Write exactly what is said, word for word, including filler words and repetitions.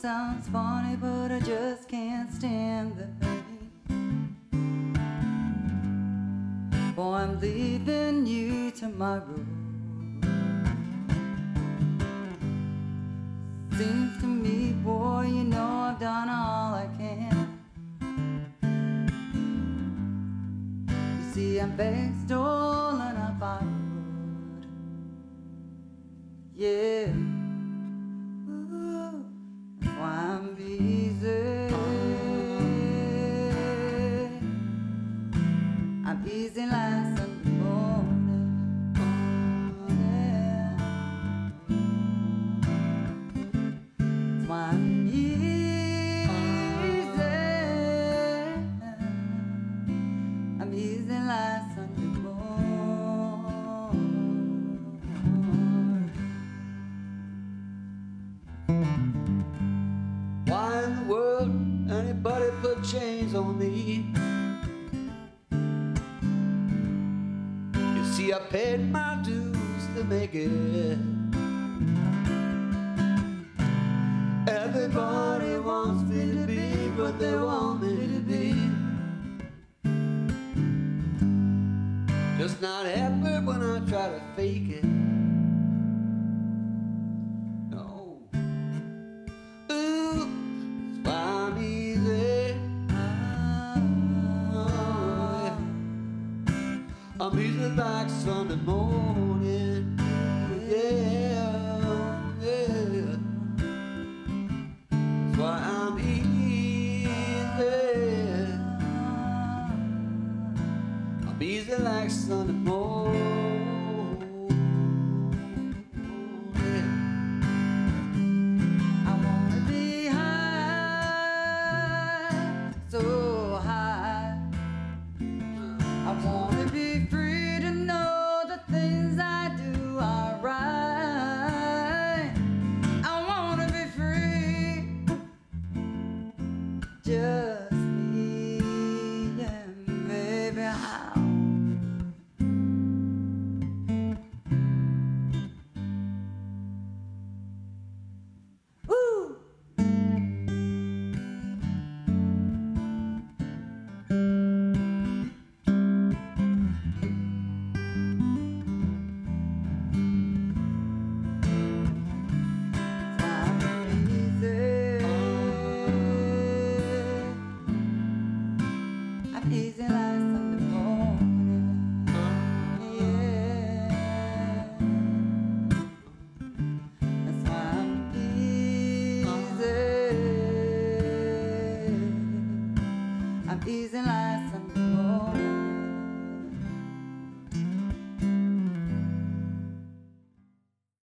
sounds funny, but I just can't stand the pain. Boy, I'm leaving you tomorrow. Seems to me, boy, you know I've done all I can. You see, I'm begged, stolen, I borrowed. Yeah, ooh, that's why I'm easy. I'm easy like Sunday morning. I'm easy, I'm easy like Sunday morning. Why in the world anybody put chains on me? You see, I paid my dues to make it. Everybody wants me to be what they want me to be. Just not happy when I try to fake it. No. Ooh, that's why I'm easy. Oh, yeah. I'm easy like Sunday morning. Yeah, yeah. Why I'm easy, I'm easy like Sunday morning. I wanna be high, so high. I wanna be free to know the things I do are right. I wanna be free, just me and baby, how? Woo! I'm easy, I'm easy like Sunday morning. Yeah, that's why I'm easy. I'm easy like Sunday morning.